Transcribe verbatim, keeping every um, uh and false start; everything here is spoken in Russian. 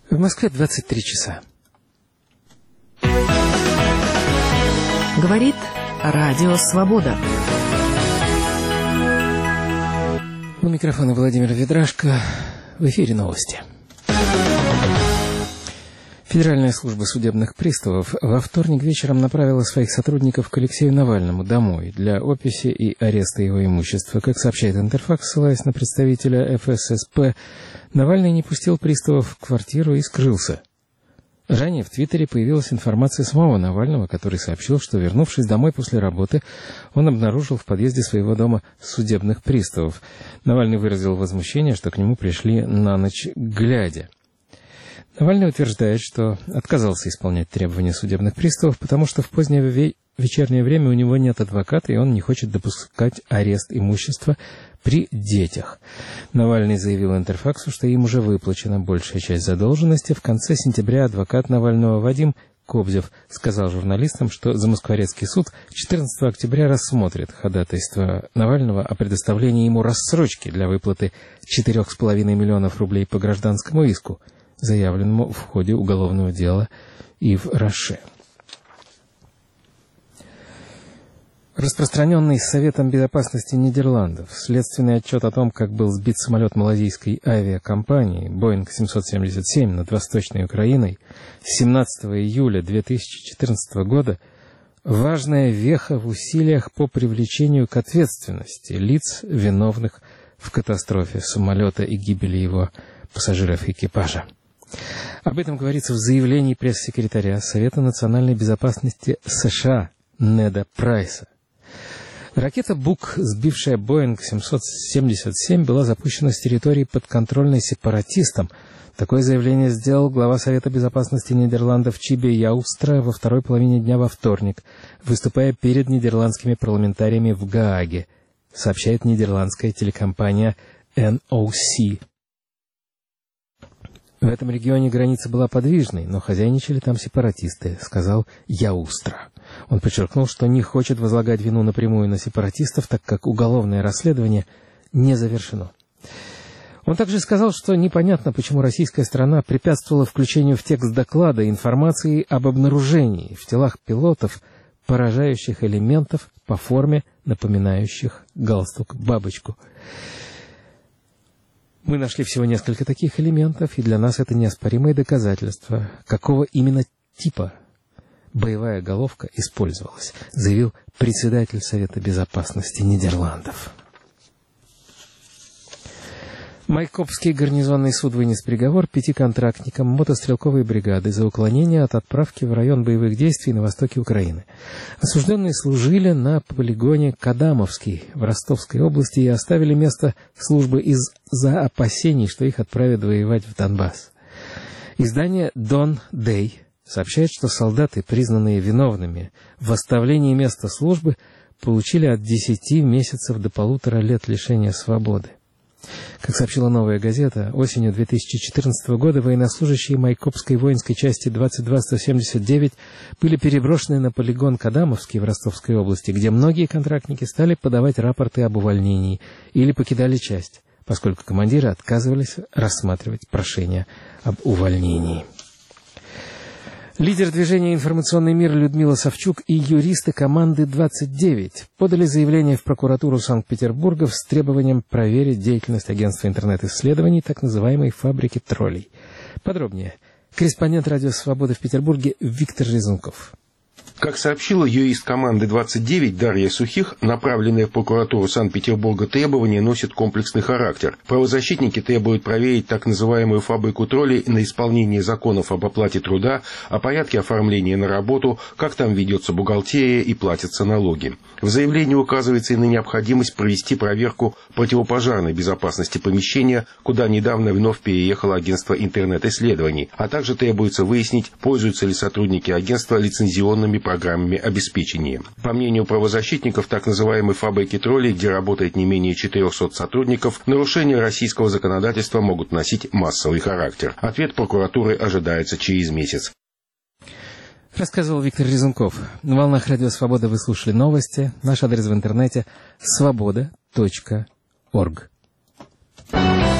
В Москве двадцать три часа. Говорит Радио Свобода. У микрофона Владимир Ведрашко. В эфире новости. Федеральная служба судебных приставов во вторник вечером направила своих сотрудников к Алексею Навальному домой для описи и ареста его имущества. Как сообщает Интерфакс, ссылаясь на представителя эф эс эс пэ, Навальный не пустил приставов в квартиру и скрылся. Ранее в Твиттере появилась информация самого Навального, который сообщил, что, вернувшись домой после работы, он обнаружил в подъезде своего дома судебных приставов. Навальный выразил возмущение, что к нему пришли на ночь глядя. Навальный утверждает, что отказался исполнять требования судебных приставов, потому что в позднее ве- вечернее время у него нет адвоката, и он не хочет допускать арест имущества при детях. Навальный заявил Интерфаксу, что им уже выплачена большая часть задолженности. В конце сентября адвокат Навального Вадим Кобзев сказал журналистам, что Замоскворецкий суд четырнадцатого октября рассмотрит ходатайство Навального о предоставлении ему рассрочки для выплаты четырех с половиной миллионов рублей по гражданскому иску, заявленному в ходе уголовного дела Ив Роше. Распространенный Советом безопасности Нидерландов следственный отчет о том, как был сбит самолет малазийской авиакомпании Боинг семьсот семьдесят семь над Восточной Украиной семнадцатого июля две тысячи четырнадцатого года, важная веха в усилиях по привлечению к ответственности лиц, виновных в катастрофе самолета и гибели его пассажиров и экипажа. Об этом говорится в заявлении пресс-секретаря Совета национальной безопасности США Неда Прайса. Ракета «Бук», сбившая Боинг семьсот семьдесят семь, была запущена с территории, подконтрольной сепаратистам. Такое заявление сделал глава Совета безопасности Нидерландов Чибе Яустра во второй половине дня во вторник, выступая перед нидерландскими парламентариями в Гааге, сообщает нидерландская телекомпания эн о си. В этом регионе граница была подвижной, но хозяйничали там сепаратисты, сказал Яустра. Он подчеркнул, что не хочет возлагать вину напрямую на сепаратистов, так как уголовное расследование не завершено. Он также сказал, что непонятно, почему российская сторона препятствовала включению в текст доклада информации об обнаружении в телах пилотов поражающих элементов по форме, напоминающих галстук-бабочку. Мы нашли всего несколько таких элементов, и для нас это неоспоримое доказательство, какого именно типа боевая головка использовалась, заявил председатель Совета безопасности Нидерландов. Майкопский гарнизонный суд вынес приговор пяти контрактникам мотострелковой бригады за уклонение от отправки в район боевых действий на востоке Украины. Осужденные служили на полигоне Кадамовский в Ростовской области и оставили место службы из-за опасений, что их отправят воевать в Донбасс. Издание «Дон Дэй» сообщает, что солдаты, признанные виновными в оставлении места службы, получили от десяти месяцев до полутора лет лишения свободы. Как сообщила «Новая газета», осенью две тысячи четырнадцатого года военнослужащие Майкопской воинской части двадцать два сто семьдесят девять были переброшены на полигон Кадамовский в Ростовской области, где многие контрактники стали подавать рапорты об увольнении или покидали часть, поскольку командиры отказывались рассматривать прошения об увольнении. Лидер движения «Информационный мир» Людмила Савчук и юристы команды двадцать девять подали заявление в прокуратуру Санкт-Петербурга с требованием проверить деятельность агентства интернет-исследований, так называемой «Фабрики троллей». Подробнее. Корреспондент «Радио Свобода» в Петербурге Виктор Резунков. Как сообщила юрист команды двадцать девять Дарья Сухих, направленные в прокуратуру Санкт-Петербурга требования носят комплексный характер. Правозащитники требуют проверить так называемую фабрику троллей на исполнение законов об оплате труда, о порядке оформления на работу, как там ведется бухгалтерия и платятся налоги. В заявлении указывается и на необходимость провести проверку противопожарной безопасности помещения, куда недавно вновь переехало агентство интернет-исследований, а также требуется выяснить, пользуются ли сотрудники агентства лицензионными программами обеспечения. По мнению правозащитников, так называемой фабрики троллей, где работает не менее четырехсот сотрудников, нарушения российского законодательства могут носить массовый характер. Ответ прокуратуры ожидается через месяц. Рассказывал Виктор Резунков. На волнах Радио Свобода вы слушали новости. Наш адрес в интернете свобода точка орг.